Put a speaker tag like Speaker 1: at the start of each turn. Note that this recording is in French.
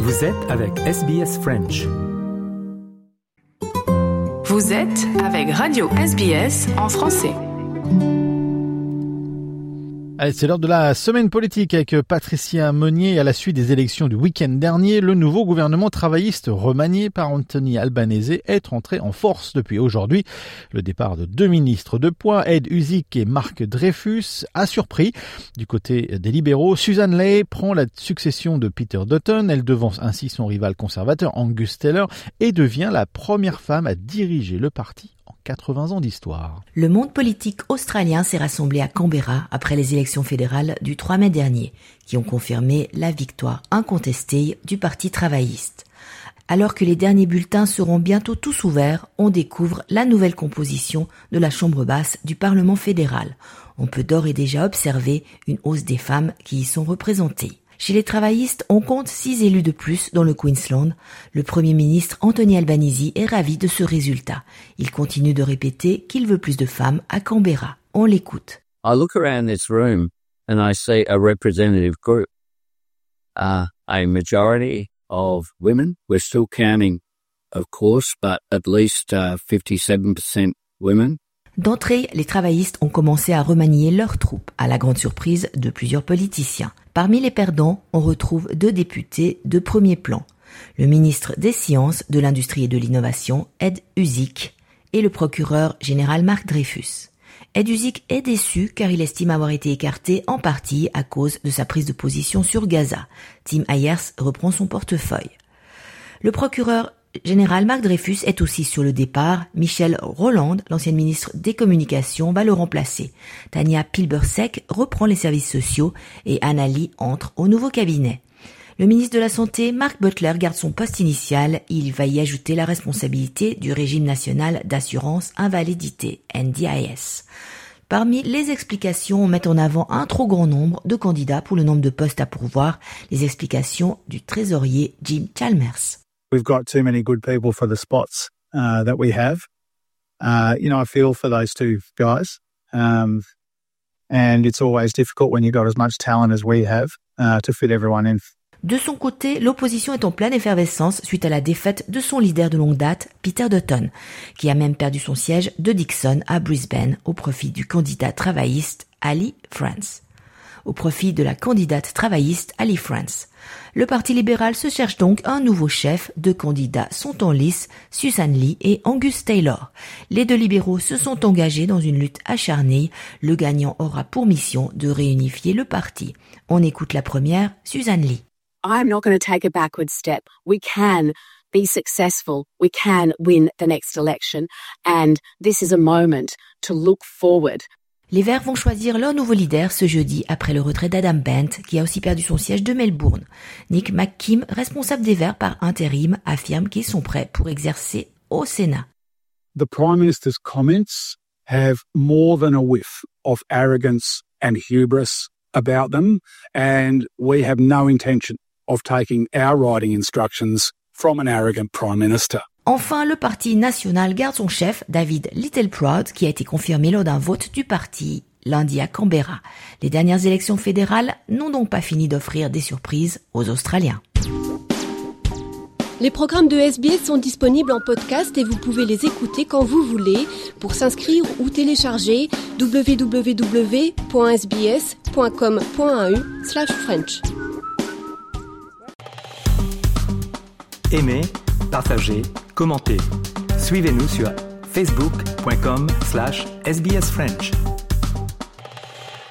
Speaker 1: Vous êtes avec SBS French.
Speaker 2: Vous êtes avec Radio SBS en français.
Speaker 3: Allez, c'est l'heure de la semaine politique avec Patricia Meunier. À la suite des élections du week-end dernier, le nouveau gouvernement travailliste remanié par Anthony Albanese est entré en force depuis aujourd'hui. Le départ de deux ministres de poids, Ed Husic et Mark Dreyfus, a surpris. Du côté des libéraux, Susan Ley prend la succession de Peter Dutton. Elle devance ainsi son rival conservateur Angus Taylor et devient la première femme à diriger le parti en 80 ans d'histoire.
Speaker 4: Le monde politique australien s'est rassemblé à Canberra après les élections fédérales du 3 mai dernier, qui ont confirmé la victoire incontestée du Parti travailliste. Alors que les derniers bulletins seront bientôt tous ouverts, on découvre la nouvelle composition de la Chambre basse du Parlement fédéral. On peut d'ores et déjà observer une hausse des femmes qui y sont représentées. Chez les travaillistes, on compte 6 élus de plus dans le Queensland. Le Premier ministre Anthony Albanese est ravi de ce résultat. Il continue de répéter qu'il veut plus de femmes à Canberra. On l'écoute.
Speaker 5: I look around this room and I see a representative group, a majority of women. We're still counting, of course, but at least 57% women.
Speaker 4: D'entrée, les travaillistes ont commencé à remanier leurs troupes, à la grande surprise de plusieurs politiciens. Parmi les perdants, on retrouve 2 députés de premier plan. Le ministre des Sciences, de l'Industrie et de l'Innovation, Ed Husic, et le procureur général Mark Dreyfus. Ed Husic est déçu car il estime avoir été écarté en partie à cause de sa prise de position sur Gaza. Tim Ayers reprend son portefeuille. Le procureur général Mark Dreyfus est aussi sur le départ. Michelle Rowland, l'ancienne ministre des Communications, va le remplacer. Tanya Plibersek reprend les services sociaux et Anna Lee entre au nouveau cabinet. Le ministre de la Santé, Mark Butler, garde son poste initial. Il va y ajouter la responsabilité du régime national d'assurance invalidité, NDIS. Parmi les explications, on met en avant un trop grand nombre de candidats pour le nombre de postes à pourvoir. Les explications du trésorier Jim Chalmers.
Speaker 6: We've got too many good people for the spots that we have. I feel for those two guys. And it's always difficult when you've got as much talent as we have to fit everyone in.
Speaker 4: De son côté, l'opposition est en pleine effervescence suite à la défaite de son leader de longue date, Peter Dutton, qui a même perdu son siège de Dickson à Brisbane au profit du candidat travailliste Ali France. Le Parti libéral se cherche donc un nouveau chef. 2 candidats sont en lice, Susan Lee et Angus Taylor. Les 2 libéraux se sont engagés dans une lutte acharnée. Le gagnant aura pour mission de réunifier le parti. On écoute la première, Susan Lee.
Speaker 7: I'm not going to take a backward step. We can be successful. We can win the next election. And this is a moment to look forward.
Speaker 4: Les Verts vont choisir leur nouveau leader ce jeudi après le retrait d'Adam Bent, qui a aussi perdu son siège de Melbourne. Nick McKim, responsable des Verts par intérim, affirme qu'ils sont prêts pour exercer au Sénat.
Speaker 6: The Prime Minister's comments have more than a whiff of arrogance and hubris about them, and we have no intention of taking our writing instructions from an arrogant Prime Minister.
Speaker 4: Enfin, le Parti national garde son chef, David Littleproud, qui a été confirmé lors d'un vote du parti lundi à Canberra. Les dernières élections fédérales n'ont donc pas fini d'offrir des surprises aux Australiens.
Speaker 8: Les programmes de SBS sont disponibles en podcast et vous pouvez les écouter quand vous voulez. Pour s'inscrire ou télécharger, www.sbs.com.au/French.
Speaker 1: Aimez, partagez, commentez. Suivez-nous sur facebook.com/SBS French.